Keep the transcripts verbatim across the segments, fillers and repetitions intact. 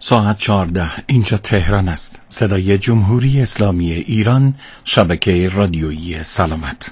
ساعت چهارده اینجا تهران است. صدای جمهوری اسلامی ایران، شبکه رادیویی سلامت.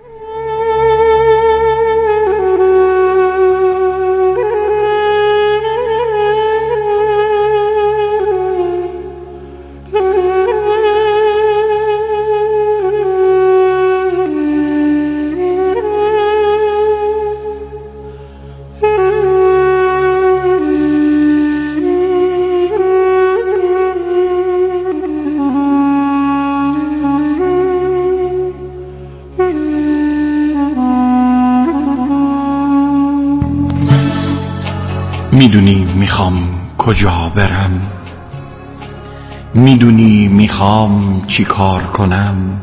میدونی میخوام کجا برم، میدونی میخوام چی کار کنم.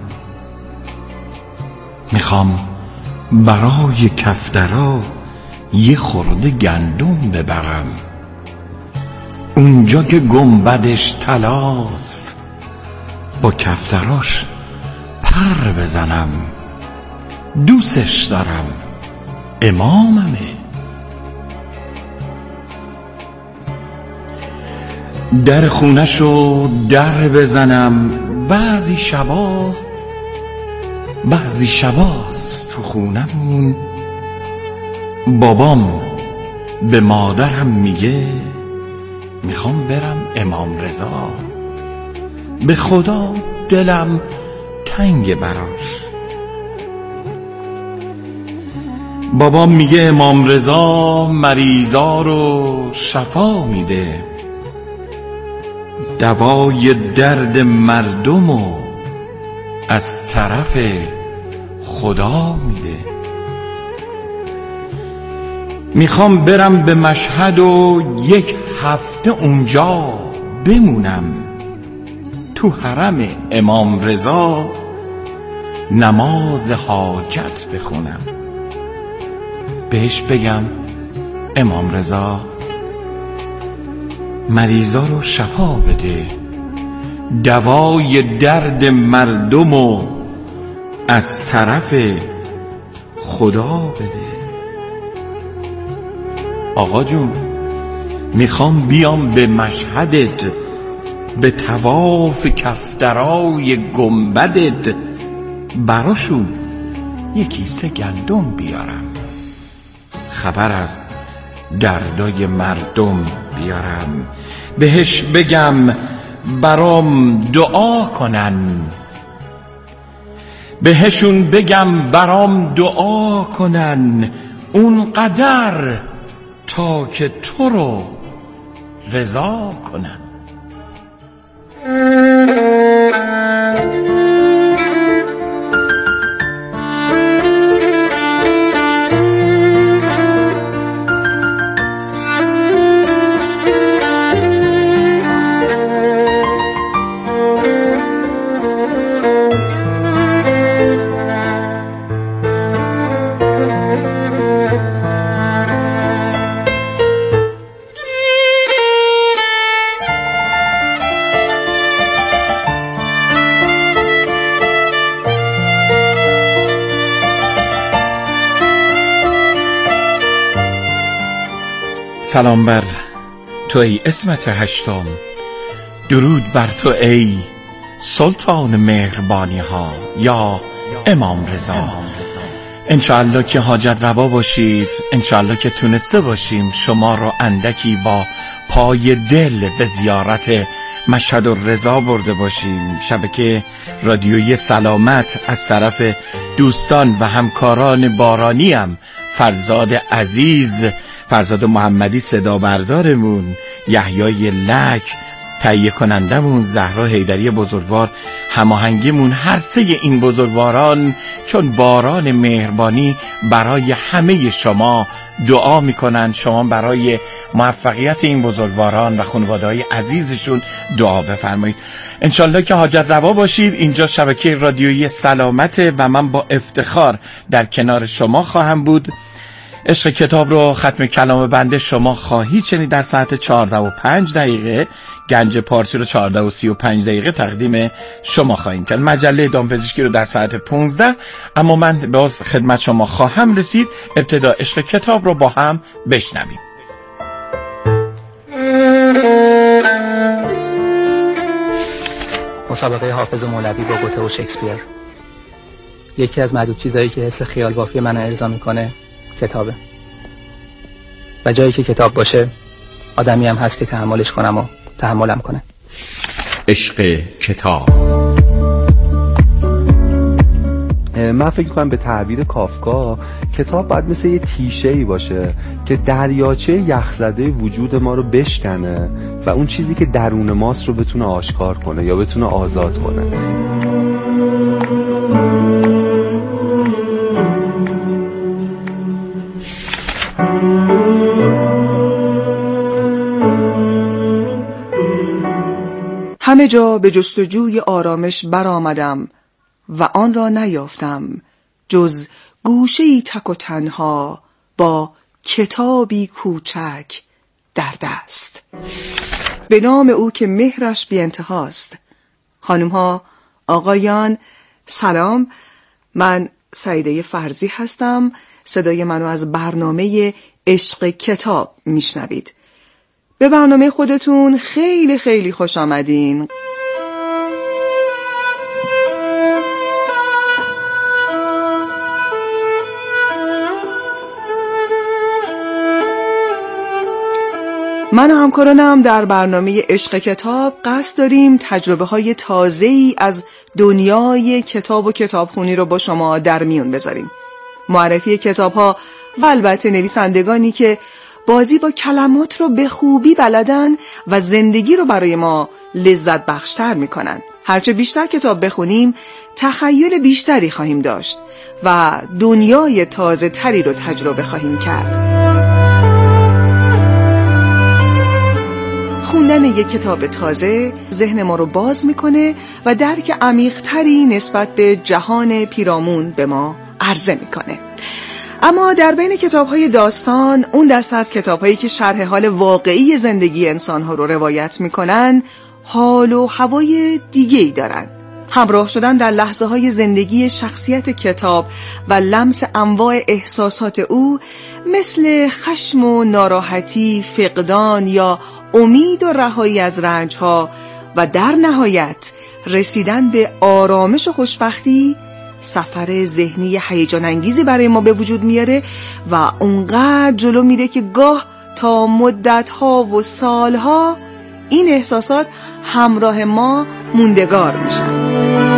میخوام برای کفترا یه خورده گندم ببرم، اونجا که گنبدش طلاست با کفتراش پر بزنم. دوستش دارم، اماممه. در خونه‌شو در بزنم، بعضی شبا بعضی شباست تو خونمون بابام به مادرم میگه میخوام برم امام رضا. به خدا دلم تنگ براش. بابام میگه امام رضا مریضا رو شفا میده، دوای درد مردمو از طرف خدا میده. میخوام برم به مشهد و یک هفته اونجا بمونم، تو حرم امام رضا نماز حاجت بخونم. بهش بگم امام رضا مریضا رو شفا بده، دوای درد مردمو از طرف خدا بده. آقا جون میخوام بیام به مشهدت، به طواف کفترای گنبدت براشون یک کیسه گندم بیارم، خبر از دردای مردم بیارم. بهش بگم برام دعا کنن، بهشون بگم برام دعا کنن، اون قدر تا که تو رو رضا کنن. سلام بر تو ای اسمت هشتم، درود بر تو ای سلطان مهربانی ها یا امام رضا. انشاءالله که حاجت روا باشید، انشاءالله که تونسته باشیم شما رو اندکی با پای دل به زیارت مشهد الرضا برده باشیم. شبکه رادیویی سلامت از طرف دوستان و همکاران بارانیم، فرزاد عزیز، فرزاد محمدی صدا بردارمون، یحیای لک تهیه کنندمون، زهرا حیدری بزرگوار هماهنگیمون، هر سه این بزرگواران چون باران مهربانی برای همه شما دعا میکنن. شما برای موفقیت این بزرگواران و خانواده‌های عزیزشون دعا بفرمایید. انشالله که حاجت روا باشید. اینجا شبکه رادیویی سلامت و من با افتخار در کنار شما خواهم بود. عشق کتاب رو ختم کلام بنده شما خواهید شنید در ساعت چهارده و پنج دقیقه. گنج پارسی رو چهارده و سی و پنج دقیقه تقدیم شما خواهیم کرد. مجله دامپزشکی رو در ساعت پونزده. اما من باز خدمت شما خواهم رسید. ابتدا عشق کتاب رو با هم بشنویم. مسابقه حافظ مولوی با گوته و شکسپیر. یکی از معدود چیزایی که حس خیال بافی من ارضا میکنه کتابه، و جایی که کتاب باشه آدمی هم هست که تحملش کنم و تحملم کنه. عشق کتاب. من فکر کنم به تعبیر کافکا کتاب باید مثل یه تیشه‌ای باشه که دریاچه یخزده وجود ما رو بشکنه و اون چیزی که درون ماست رو بتونه آشکار کنه یا بتونه آزاد کنه. همه جا به جستجوی آرامش برآمدم و آن را نیافتم جز گوشه‌ای تک و تنها با کتابی کوچک در دست، به نام او که مهرش بی انتهاست. خانم ها، آقایان، سلام. من سعیده فرزی هستم. صدای منو از برنامه عشق کتاب میشنوید. به برنامه خودتون خیلی خیلی خوش آمدین. من و همکارانم در برنامه عشق کتاب قصد داریم تجربه های تازه‌ای از دنیای کتاب و کتابخونی رو با شما در میون بذاریم. معرفی کتاب ها و البته نویسندگانی که بازی با کلمات رو به خوبی بلدن و زندگی رو برای ما لذت بخشتر میکنن. هرچه بیشتر کتاب بخونیم تخیل بیشتری خواهیم داشت و دنیای تازه تری رو تجربه خواهیم کرد. خوندن یک کتاب تازه ذهن ما رو باز میکنه و درک عمیق‌تری نسبت به جهان پیرامون به ما عرضه میکنه. اما در بین کتاب‌های داستان، اون دسته از کتاب‌هایی که شرح حال واقعی زندگی انسان‌ها رو روایت میکنن، حال و هوای دیگه‌ای دارن. همراه شدن در لحظه‌های زندگی شخصیت کتاب و لمس انواع احساسات او مثل خشم و ناراحتی، فقدان یا امید و رهایی از رنج‌ها و در نهایت رسیدن به آرامش و خوشبختی سفر ذهنی هیجان انگیزی برای ما به وجود میاره و اونقدر جلو میره که گاه تا مدت‌ها و سالها این احساسات همراه ما موندگار میشن.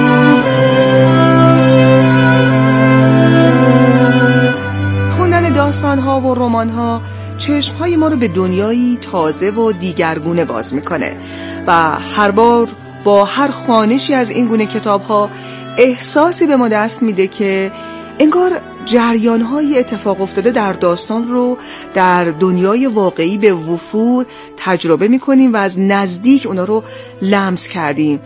خوندن داستان‌ها و رمان‌ها چشم‌های ما رو به دنیایی تازه و دیگرگونه باز میکنه و هر بار با هر خوانشی از این گونه کتاب‌ها احساسی به ما دست میده که انگار جریان‌های اتفاق افتاده در داستان رو در دنیای واقعی به وفور تجربه میکنیم و از نزدیک اونا رو لمس کردیم.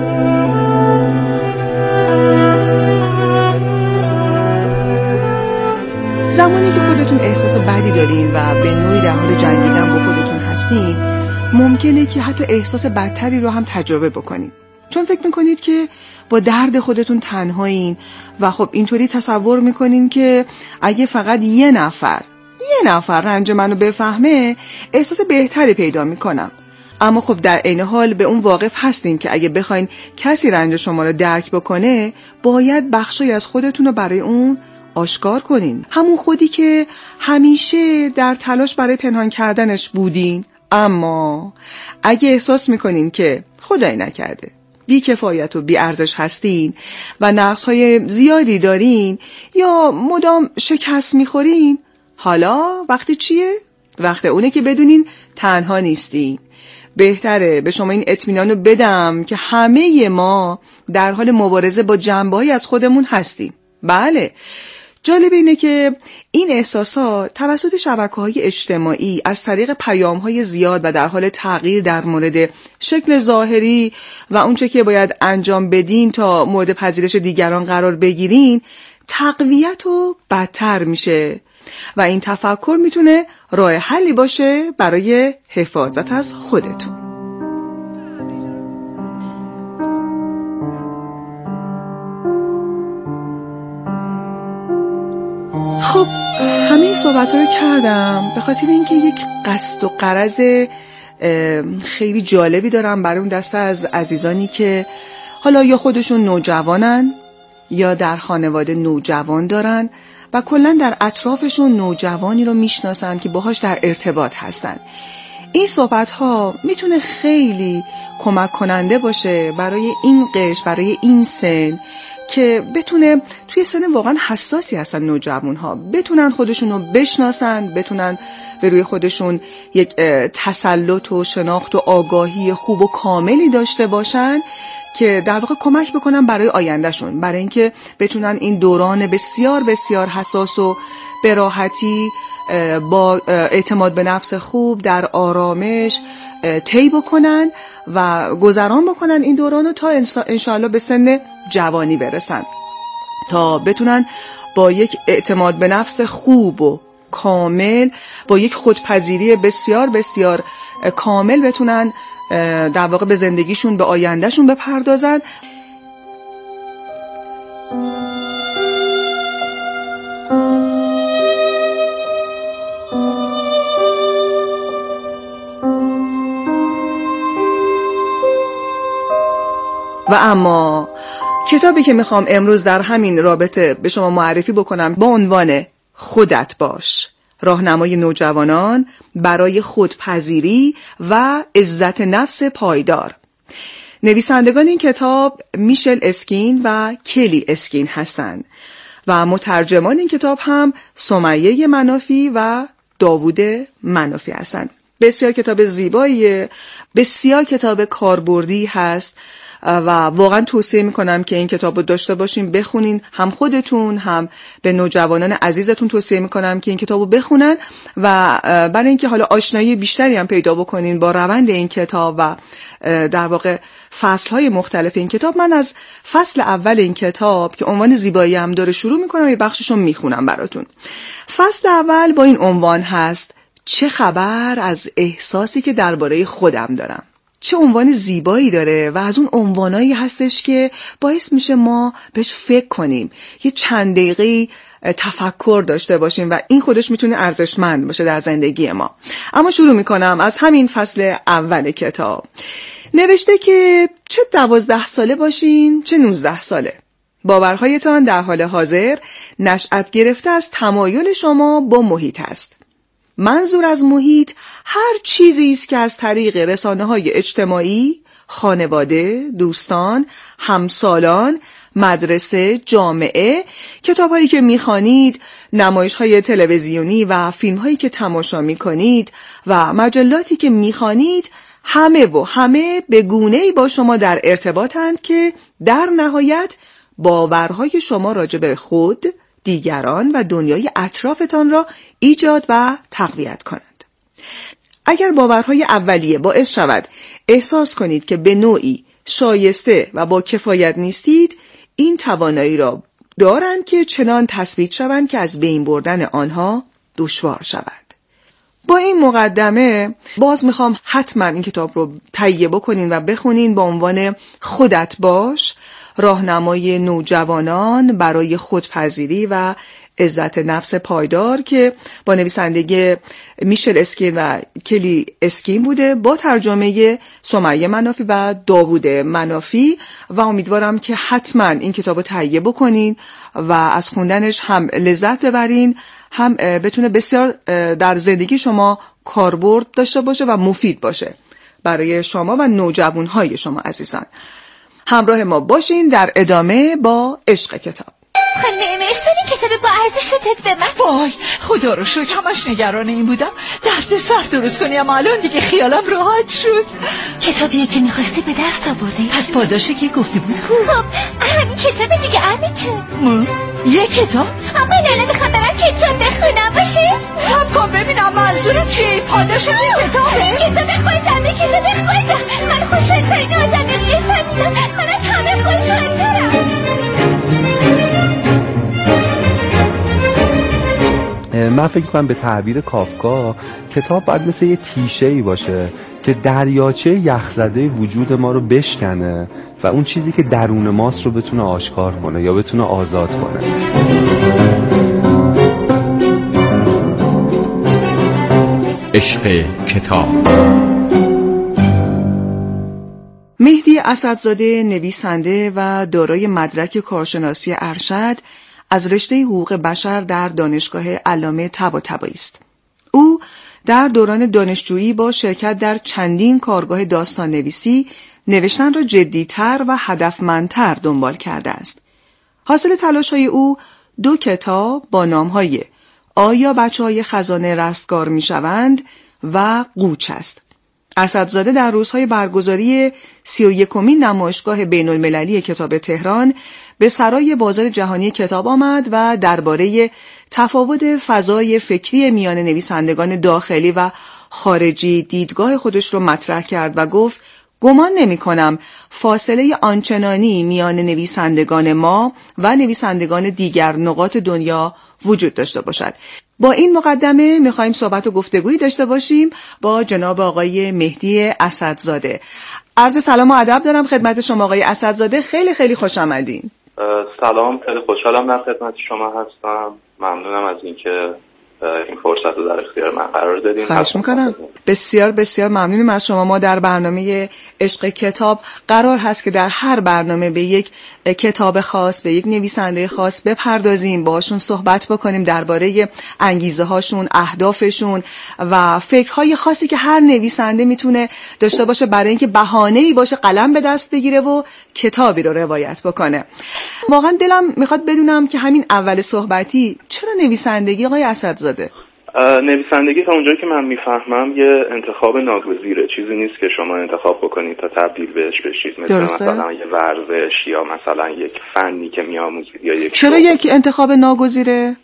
زمانی که خودتون احساس بدی دارین و به نوعی در حال جنگیدن با خودتون هستین، ممکنه که حتی احساس بدتری رو هم تجربه بکنید، چون فکر میکنید که با درد خودتون تنهایین و خب اینطوری تصور میکنین که اگه فقط یه نفر یه نفر رنج منو بفهمه احساس بهتری پیدا میکنم. اما خب در عین حال به اون واقف هستین که اگه بخواین کسی رنج شما رو درک بکنه باید بخشی از خودتون رو برای اون آشکار کنین، همون خودی که همیشه در تلاش برای پنهان کردنش بودین. اما اگه احساس میکنین که خدای نکرده بی کفایت و بی ارزش هستین و نقصهای زیادی دارین یا مدام شکست میخورین، حالا وقتی چیه؟ وقت اونه که بدونین تنها نیستین. بهتره به شما این اطمینان رو بدم که همه ما در حال مبارزه با جنبه‌ای از خودمون هستیم. بله، جالب اینه که این احساسات توسط شبکه‌های اجتماعی از طریق پیام‌های زیاد و در حال تغییر در مورد شکل ظاهری و اونچه که باید انجام بدین تا مورد پذیرش دیگران قرار بگیرین تقویت و بدتر میشه و این تفکر میتونه راه حلی باشه برای حفاظت از خودتون. خب همه صحبت رو کردم به خاطر اینکه یک قصد و غرض خیلی جالبی دارم برای اون دسته از عزیزانی که حالا یا خودشون نوجوانن یا در خانواده نوجوان دارن و کلا در اطرافشون نوجوانی رو میشناسن که باهاش در ارتباط هستن. این صحبت ها میتونه خیلی کمک کننده باشه برای این قشر، برای این سن که بتونه توی سن واقعا حساسی هستن نوجوان ها، بتونن خودشون رو بشناسن، بتونن به روی خودشون یک تسلط و شناخت و آگاهی خوب و کاملی داشته باشن که در واقع کمک بکنن برای آیندهشون، برای اینکه بتونن این دوران بسیار بسیار حساس و به راحتی با اعتماد به نفس خوب در آرامش طی بکنن و گذران بکنن این دورانو تا انشاءالله به سن جوانی برسن، تا بتونن با یک اعتماد به نفس خوب و کامل، با یک خودپذیری بسیار بسیار کامل بتونن در واقع به زندگیشون، به آیندهشون بپردازن. و اما کتابی که میخوام امروز در همین رابطه به شما معرفی بکنم با عنوان خودت باش، راهنمای نوجوانان برای خودپذیری و عزت نفس پایدار. نویسندگان این کتاب میشل اسکین و کلی اسکین هستند و مترجمان این کتاب هم سمیه منافی و داوود منافی هستند. بسیار کتاب زیباییه، بسیار کتاب کاربردی هست و واقعا توصیه میکنم که این کتاب رو داشته باشین، بخونین، هم خودتون هم به نوجوانان عزیزتون توصیه میکنم که این کتاب رو بخونن و برای اینکه حالا آشنایی بیشتری هم پیدا بکنین با روند این کتاب و در واقع فصلهای مختلف این کتاب. من از فصل اول این کتاب که عنوان زیبایی هم داره شروع میکنم، یه بخشش رو میخونم براتون. فصل اول با این عنوان هست: چه خبر از احساسی که درباره خودم دارم. چه عنوان زیبایی داره و از اون عنوانایی هستش که باعث میشه ما بهش فکر کنیم، یه چند دقیقه تفکر داشته باشیم و این خودش میتونه ارزشمند باشه در زندگی ما. اما شروع میکنم از همین فصل اول کتاب. نوشته که چه دوازده ساله باشین چه نوزده ساله، باورهایتان در حال حاضر نشأت گرفته از تمایل شما با محیط است. منظور از محیط هر چیزی است که از طریق رسانه‌های اجتماعی، خانواده، دوستان، همسالان، مدرسه، جامعه، کتاب‌هایی که می‌خوانید، نمایش‌های تلویزیونی و فیلم‌هایی که تماشا می‌کنید و مجلاتی که می‌خوانید، همه و همه به گونه‌ای با شما در ارتباطند که در نهایت باورهای شما راجع به خود، دیگران و دنیای اطرافتان را ایجاد و تقویت کنند. اگر باورهای اولیه باعث شود احساس کنید که به نوعی شایسته و با کفایت نیستید، این توانایی را دارند که چنان تثبیت شوند که از بین بردن آنها دشوار شود. با این مقدمه باز میخوام حتما این کتاب رو تهیه بکنین و بخونین با عنوان خودت باش، راهنمای نوجوانان برای خودپذیری و عزت نفس پایدار که با نویسندگی میشل اسکین و کلی اسکین بوده، با ترجمه سمیه منافی و داوود منافی و امیدوارم که حتما این کتاب رو تهیه بکنین و از خوندنش هم لذت ببرین، هم بتونه بسیار در زندگی شما کاربرد داشته باشه و مفید باشه برای شما و نوجوانهای شما عزیزان. همراه ما باشین در ادامه با عشق کتاب. خانم امرستانی کتاب با ارزش شدت به من. وای خدا رو شکر، همش نگران این بودم درد سر درست کنی، اما الان دیگه خیالم راحت شد. کتابیه که میخواستی به دست آوردی؟ پس پاداشی که گفتی بود خوب. خب همین کتاب دیگه ارمی چه؟ یه کتاب؟ اما الان میخوام برم کتاب بخونم باشه؟ سب کن ببینم منظورت چیه؟ پاداشت این کتابه؟ کتاب خودم، کتاب خودم. من خوشحالترین آدمی روی زمینم، من از همه خوشحالترم. من فکر کنم به تعبیر کافکا کتاب باید مثل یه تیشه‌ای باشه که دریاچه یخزده وجود ما رو بشکنه و اون چیزی که درون ماست رو بتونه آشکار کنه یا بتونه آزاد کنه. عشق کتاب. مهدی اسدزاده نویسنده و دارای مدرک کارشناسی ارشد از رشته حقوق بشر در دانشگاه علامه طباطبایی است. او در دوران دانشجویی با شرکت در چندین کارگاه داستان نویسی نوشتن را جدی‌تر و هدفمندتر دنبال کرده است. حاصل تلاش‌های او دو کتاب با نام‌های آیا بچه‌های خزانه رستگار می‌شوند و قوچ است. اسدزاده در روزهای برگزاری سی و یکمین نمایشگاه بین المللی کتاب تهران به سرای بازار جهانی کتاب آمد و درباره تفاوت فضای فکری میان نویسندگان داخلی و خارجی دیدگاه خودش رو مطرح کرد و گفت گمان نمی کنم فاصله آنچنانی میان نویسندگان ما و نویسندگان دیگر نقاط دنیا وجود داشته باشد. با این مقدمه میخوایم صحبت و گفتگویی داشته باشیم با جناب آقای مهدی اسدزاده. عرض سلام و ادب دارم خدمت شما آقای اسدزاده، خیلی خیلی خوش آمدین. سلام، خیلی خوشحالم در خدمت شما هستم. ممنونم از اینکه این فرصت رو در اختیار من قرار دادین. خواهش میکنم. بسیار بسیار ممنونیم از شما. ما در برنامه عشق کتاب قرار هست که در هر برنامه به یک کتاب خاص، به یک نویسنده خاص بپردازیم، باشون صحبت بکنیم درباره انگیزه هاشون، اهدافشون و فکرهای خاصی که هر نویسنده میتونه داشته باشه برای اینکه بهانه‌ای باشه قلم به دست بگیره و کتابی رو روایت بکنه. واقعا دلم میخواد بدونم که همین اول صحبتی چرا نویسندگی آقای اسدزاده؟ نویسندگی تا اونجایی که من میفهمم یه انتخاب ناگزیره، چیزی نیست که شما انتخاب بکنید تا تبدیل بهش بشید، مثل مثلا یه ورزش یا مثلا یک فنی که میآموزید یا یک چرا یک انتخاب ناگزیره؟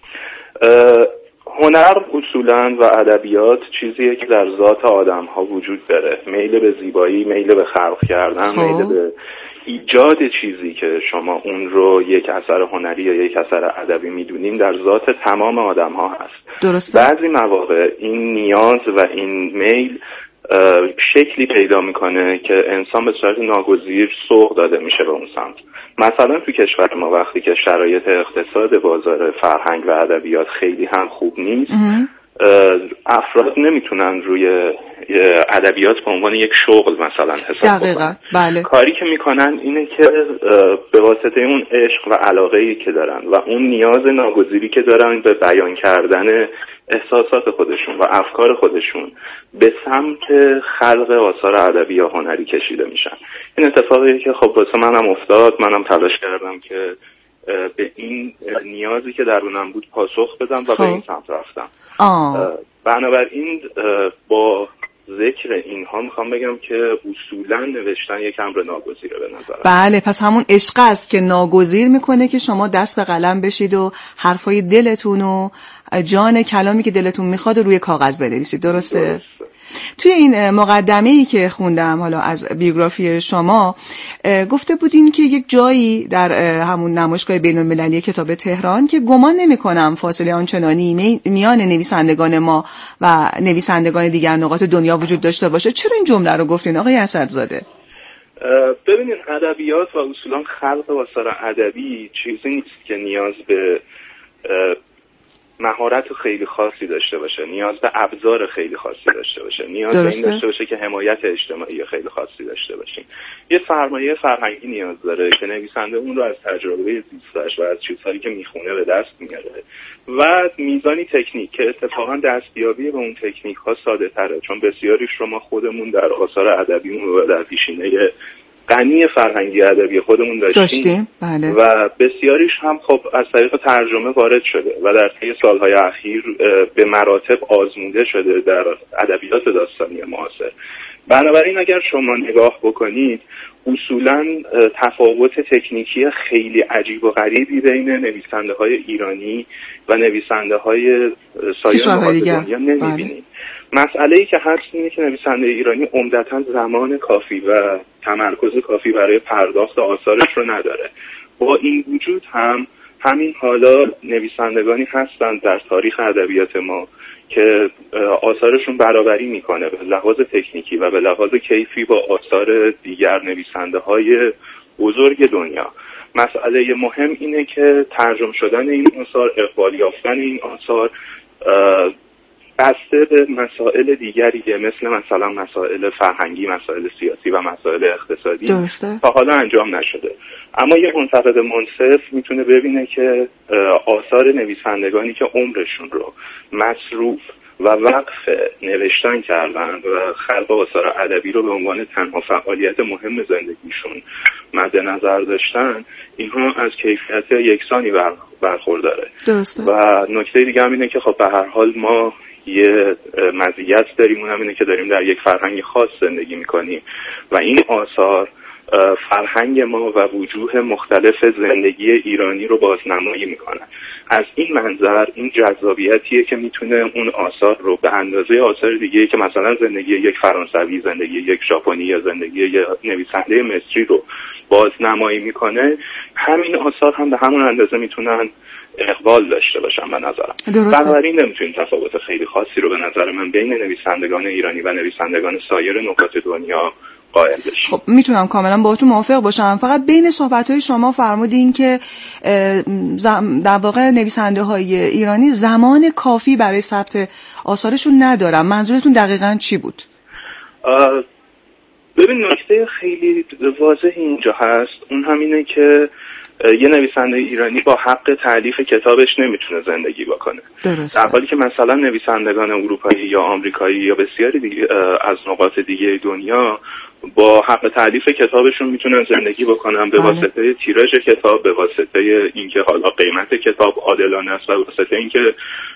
هنر اصولاً و ادبیات چیزیه که در ذات آدم ها وجود داره، میل به زیبایی، میل به خلق کردن، میل به ایجاد چیزی که شما اون رو یک اثر هنری یا یک اثر ادبی میدونیم در ذات تمام آدم ها هست. درسته. بعضی مواقع این نیاز و این میل شکلی پیدا میکنه که انسان به صورت ناگزیر سوق داده میشه به اون سمت. مثلا تو کشور ما وقتی که شرایط اقتصاد بازار فرهنگ و ادبیات خیلی هم خوب نیست، افراد نمیتونن روی ادبیات به عنوان یک شغل مثلا حساب کنن. بله. کاری که میکنن اینه که به واسطه اون عشق و علاقه‌ای که دارن و اون نیاز ناگزیری که دارن به بیان کردن احساسات خودشون و افکار خودشون به سمت خلق آثار ادبی یا هنری کشیده میشن. این اتفاقیه که خب واسه منم افتاد، منم تلاش کردم که به این نیازی که درونم بود پاسخ بدم و خب. به این سمت رفتم. آه. بنابراین با ذکر اینها میخوام بگم که اصولا نوشتن یک امر ناگزیره به نظرم. بله، پس همون عشق است که ناگزیر میکنه که شما دست به قلم بشید و حرفای دلتون و جان کلامی که دلتون میخواد روی کاغذ بنویسید. درسته؟ درسته. توی این مقدمه‌ای که خوندم حالا از بیوگرافی شما گفته بودین که یک جایی در همون نمایشگاه بین‌المللی کتاب تهران که گمان نمی‌کنم فاصله آنچنانی میان نویسندگان ما و نویسندگان دیگر نقاط دنیا وجود داشته باشه. چرا این جمله رو گفتین آقای اسدزاده؟ ببینید ادبیات و اصولا خلق آثار ادبی چیزی نیست که نیاز به مهارت خیلی خاصی داشته باشه، نیاز به ابزار خیلی خاصی داشته باشه، نیاز درسته. به این داشته باشه که حمایت اجتماعی خیلی خاصی داشته باشیم. یه سرمایه فرهنگی نیاز داره که نویسنده اون رو از تجربه زیستش و از چیزهایی که میخونه به دست میاره و میزانی تکنیک که اتفاقا دستیابی به اون تکنیک ها ساده تره، چون بسیاریش رو ما خودمون در آثار ادبیمون و در پیشینه غنی فرهنگی ادبی خودمون داشتیم, داشتیم. بله. و بسیاریش هم خب از طریق ترجمه وارد شده و در طی سالهای اخیر به مراتب آزموده شده در ادبیات داستانی معاصر. بنابراین اگر شما نگاه بکنید اصولاً تفاوت تکنیکی خیلی عجیب و غریبی بین نویسنده های ایرانی و نویسنده های سایر نقاط دنیا نمیبینید. مسئله‌ای که هست اینه که نویسنده ایرانی عمدتاً زمان کافی و تمرکز کافی برای پرداخت آثارش رو نداره. با این وجود هم همین حالا نویسندگانی هستند در تاریخ ادبیات ما که آثارشون برابری میکنه به لحاظ تکنیکی و به لحاظ کیفی با آثار دیگر نویسنده های بزرگ دنیا. مسئله مهم اینه که ترجمه شدن این آثار، اقبال یافتن این آثار بسته به مسائل دیگری مثل مثلا مسائل فرهنگی، مسائل سیاسی و مسائل اقتصادی درسته. تا حالا انجام نشده. اما یه منتقد منصف میتونه ببینه که آثار نویسندگانی که عمرشون رو مصروف و وقف نوشتن کردن و خلق آثار ادبی رو به عنوان تنها فعالیت مهم زندگیشون مد نظر داشتن، اینها از کیفیت یکسانی بر برخورداره. درسته. و نکته دیگه هم اینه که خب به هر حال ما یه مزیت داریم، اونم اینه که داریم در یک فرهنگ خاص زندگی میکنیم و این آثار فرهنگ ما و وجوه مختلف زندگی ایرانی رو بازنمایی میکنن. از این منظر این جذابیتیه که میتونه اون آثار رو به اندازه آثار دیگه که مثلا زندگی یک فرانسوی، زندگی یک ژاپنی یا زندگی یک نویسنده مصری رو بازنمایی میکنه، همین آثار هم به همون اندازه میتونن اقبال داشته باشن به نظرم. بنابراین نمیتونیم تفاوت خیلی خاصی رو به نظر من بین نویسندگان ایرانی و نویسندگان سایر نقاط دنیا قائل بشیم. خب میتونم کاملا باهاتون موافق باشم، فقط بین صحبت‌های شما فرمودین که در واقع نویسنده‌های ایرانی زمان کافی برای ثبت آثارشون ندارن. منظورتون دقیقاً چی بود؟ ببین نکته خیلی واضح اینجا هست، اون همینه که یه نویسنده ایرانی با حق تالیف کتابش نمیتونه زندگی بکنه. درسته. در حالی که مثلا نویسندگان اروپایی یا آمریکایی یا بسیاری دیگه از نقاط دیگه دنیا با حق تالیف کتابشون میتونن زندگی بکنن به واسطه تیراژ کتاب، به واسطه اینکه حالا قیمت کتاب عادلانه است و به واسطه اینکه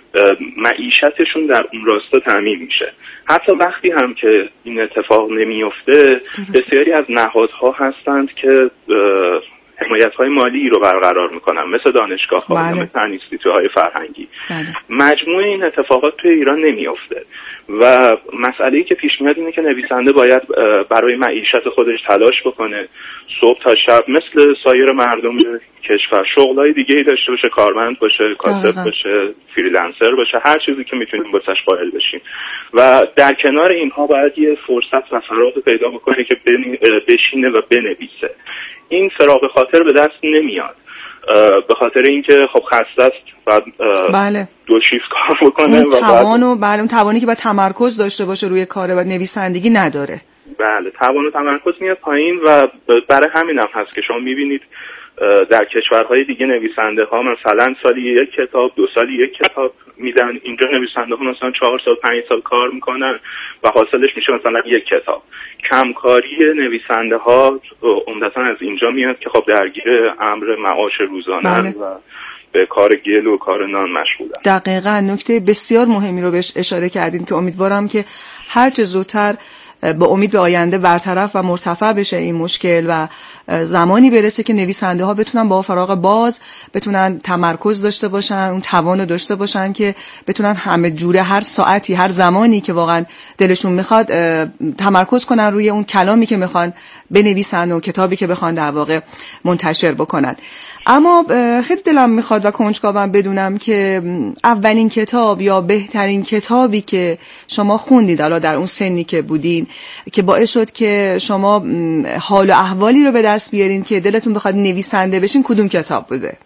معیشتشون در اون راستا تامین میشه. حتی وقتی هم که این اتفاق نمیفته، بسیاری از نهادها هستند که حمایت‌های مالی رو برقرار میکنن، مثل دانشگاه‌ها، بله. مثل انستیتوهای فرهنگی. بله. مجموع این اتفاقات توی ایران نمیفته و مسئله‌ای که پیش میاد اینه که نویسنده باید برای معیشت خودش تلاش بکنه، صبح تا شب مثل سایر مردم کشور شغلای دیگه‌ای داشته باشه، کارمند باشه، کاتب باشه، فریلنسر باشه، هر چیزی که میتونیم واسش قائل بشیم و در کنار اینها باید یه فرصت و فراغ پیدا بکنه که بشینه و بنویسه. این فراغ خاطر به دست نمیاد به خاطر اینکه خب خسته است و بله. دو شیفت کار بکنه اون و توان و بله اون توانی که باید تمرکز داشته باشه روی کار و نویسندگی نداره. بله توان و تمرکز میاد پایین و برای همین هم هست که شما میبینید در کشورهای دیگه نویسنده ها مثلا سالی یک کتاب، دو سالی یک کتاب میدن، اینجا نویسنده ها مثلا چهار سال پنج سال کار میکنن و حاصلش میشه مثلا یک کتاب. کمکاری نویسنده ها عمدتا از اینجا میاد که خب درگیر امر معاش روزانه بله. و به کار گل و کار نان مشغولن. دقیقاً نکته بسیار مهمی رو بهش اشاره کردین که امیدوارم که هر چه زودتر با امید به آینده برطرف و مرتفع بشه این مشکل و زمانی برسه که نویسنده ها بتونن با فراغ باز بتونن تمرکز داشته باشن، اون توان رو داشته باشن که بتونن همه جوره هر ساعتی هر زمانی که واقعا دلشون میخواد تمرکز کنن روی اون کلامی که میخوان بنویسن و کتابی که بخوان در واقع منتشر بکنن. اما خیلی دلم میخواد و کنجکاوم بدونم که اولین کتاب یا بهترین کتابی که شما خوندید حالا در اون سنی که بودین که باعث شد که شما حال و احوالی رو به دست بیارین که دلتون بخواد نویسنده بشین، کدوم کتاب بوده؟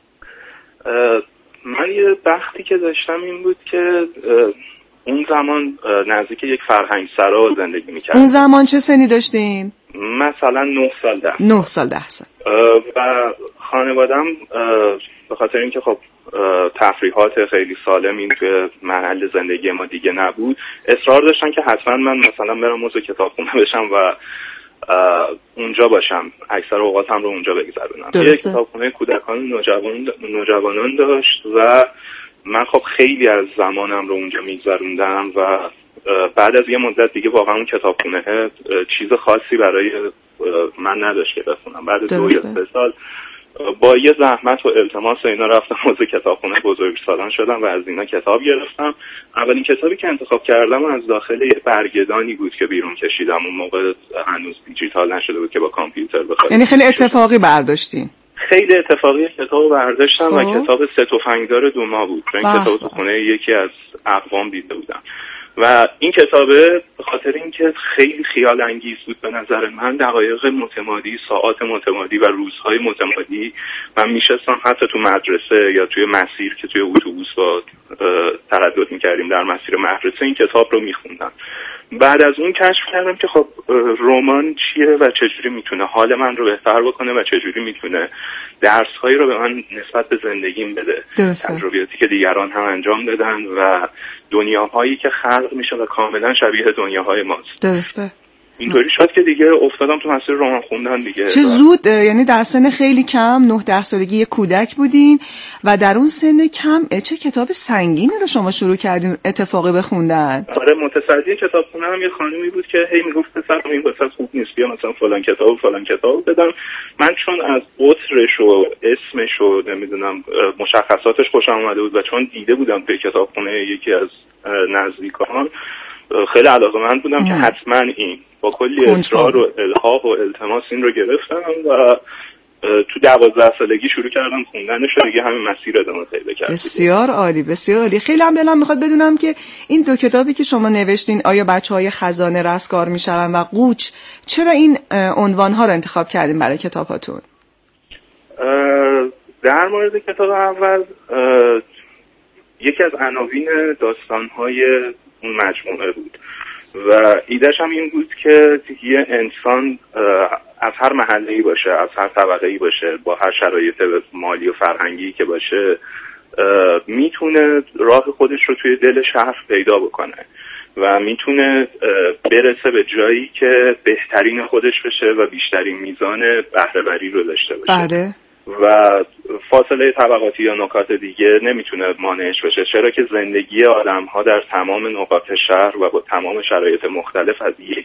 من یه بختی که داشتم این بود که اون زمان نزدیک یک فرهنگ سرا زندگی میکردم. اون زمان چه سنی داشتین؟ مثلا نه سال ده نه سال ده سال و خانوادم به خاطر اینکه خب تفریحات خیلی سالمی توی محل زندگی ما دیگه نبود، اصرار داشتن که حتما من مثلا برم عضو کتابخونه بشم و اونجا باشم، اکثر اوقاتم رو اونجا بگذرونم. یه کتابخونه کودکان نوجوان نوجوانان داشت و من خب خیلی از زمانم رو اونجا میگذروندم و بعد از یه مدت دیگه واقعا اون کتابخونه چیز خاصی برای من نداشت که بخونم. بعد دو یا سه سال با یه زحمت و التماس و اینا رفتم عضو کتابخونه بزرگسالان شدم و از اینا کتاب گرفتم. اولین کتابی که انتخاب کردم از داخل یه برگدانی بود که بیرون کشیدم. اون موقع هنوز دیجیتال نشده بود که با کامپیوتر بخوام. یعنی خیلی اتفاقی برداشتین؟ خیلی اتفاقی کتابو برداشتم خب. و کتاب سه تفنگدار دوما بود. این کتاب تو خونه یکی از اقوام دیده بودم و این کتابه به خاطر اینکه خیلی خیال انگیز بود به نظر من، دقایق متمادی، ساعات متمادی و روزهای متمادی من میشستم حتی تو مدرسه یا توی مسیر که توی اتوبوس با تردد میکردیم در مسیر مدرسه این کتاب رو میخوندم. بعد از اون کشف کردم که خب رمان چیه و چجوری میتونه حال من رو بهتر بکنه و چجوری میتونه درس‌هایی رو به من نسبت به زندگیم بده. تجربیاتی که دیگران هم انجام دادن و دنیاهایی که خلق میشه و کاملا شبیه دنیاهای ماست. درسته. اینطوری شد که دیگه افتادم تو مسیر رمان خوندن دیگه. چه زود، یعنی در سن خیلی کم، نه ده سالگی یک کودک بودین و در اون سن کم چه کتاب سنگینی رو شما شروع کردین اتفاقی بخوندن؟ آره، متصدی کتابخونه هم یه خانمی بود که هی میگفت پسر این واسه خوب نیست، بیا مثلا فلان کتاب و فلان کتاب بدم. من چون از عطرش و اسمش و نمیدونم مشخصاتش خوشم اومده بود و چون دیده بودم توی کتابخونه یکی از نزدیکان، خیلی علاقه‌مند بودم که حتما این با کلی اصرار و الحاح و التماس این رو گرفتم و تو دوازده سالگی شروع کردم خوندنش و دیگه همین مسیر ادامه پیدا کرد. بسیار عالی، بسیار عالی. خیلی هم دلم میخواد بدونم که این دو کتابی که شما نوشتین، آیا بچه‌های خزانه رستگار میشون و قوچ، چرا این عنوان‌ها رو انتخاب کردین برای کتاباتون؟ در مورد کتاب اول، یکی از عناوین داستان‌های اون مجموعه بود و ایدهش هم این بود که یه انسان از هر محله‌ای باشه، از هر طبقه‌ای باشه، با هر شرایط مالی و فرهنگی که باشه، میتونه راه خودش رو توی دل شهر پیدا بکنه و میتونه برسه به جایی که بهترین خودش بشه و بیشترین میزان بهره‌وری رو داشته باشه. بله. و فاصله طبقاتی یا نکات دیگه نمیتونه مانعش بشه، چرا که زندگی آدم ها در تمام نقاط شهر و با تمام شرایط مختلف از یک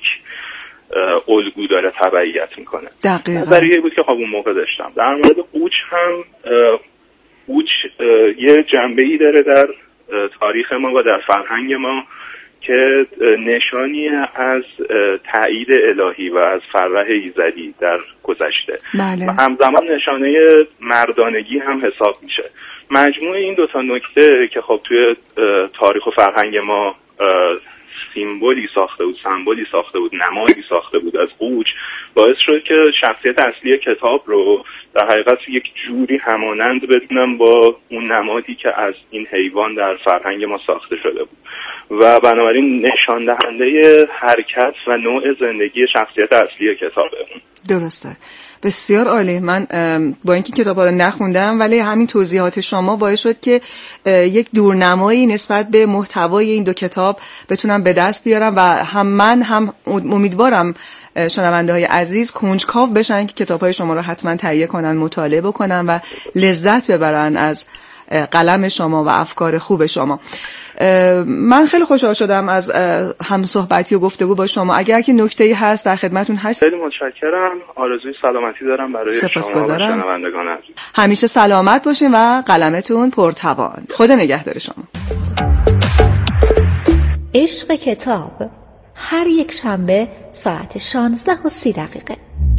الگو داره تبعیت میکنه. دقیقاً. نظریه بود که خب اون موقع داشتم. در مورد قوچ هم، قوچ یه جنبه‌ای داره در تاریخ ما و در فرهنگ ما که نشانی از تایید الهی و از فرح ایزدی در گذشته. بله. و همزمان نشانه مردانگی هم حساب میشه. مجموع این دوتا نکته که خب توی تاریخ و فرهنگ ما سیمبولی ساخته بود، سمبولی ساخته بود، نمادی ساخته بود از قوچ، باعث شد که شخصیت اصلی کتاب رو در حقیقت یک جوری همانند بدونم با اون نمادی که از این حیوان در فرهنگ ما ساخته شده بود و بنابراین نشان دهنده حرکت و نوع زندگی شخصیت اصلی کتابه. درسته. بسیار عالی. من با اینکه کتابا رو نخوندم ولی همین توضیحات شما باعث شد که یک دورنمایی نسبت به محتوای این دو کتاب بتونم به دست بیارم و هم من هم امیدوارم شنونده‌های عزیز کنجکاو بشن که کتاب‌های شما رو حتما تهیه کنن، مطالعه بکنن و لذت ببرن از قلم شما و افکار خوب شما. من خیلی خوشحال شدم از همصحبتی و گفتگو با شما. اگر که نکته‌ای هست در خدمتتون هست. خیلی متشکرم. آرزوی سلامتی دارم برای شما و شنوندگان عزیز. همیشه سلامت باشین و قلمتون پرتوان. خدا نگهدار شما. عشق کتاب هر یک شنبه ساعت شانزده و سی دقیقه.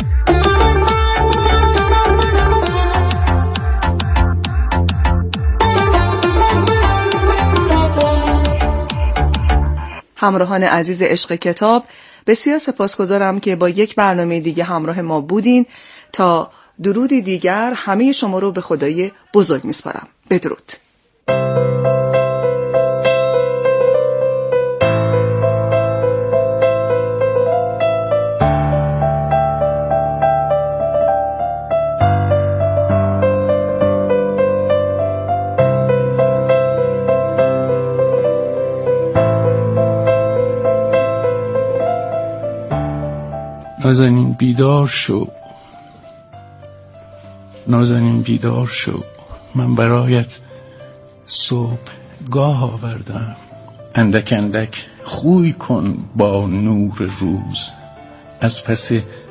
همراهان عزیز عشق کتاب، بسیار سپاسگزارم که با یک برنامه دیگه همراه ما بودین. تا درودی دیگر همه شما رو به خدای بزرگ میسپارم. بدرود. نازنین بیدار شو، نازنین بیدار شو، من برایت صبحگاه آوردم. اندک اندک خوی کن با نور روز، از پس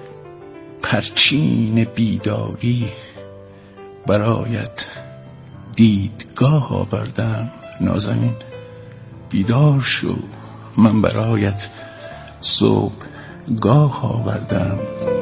پرچین بیداری برایت دیدگاه آوردم. نازنین بیدار شو، من برایت صبح گاه آوردم.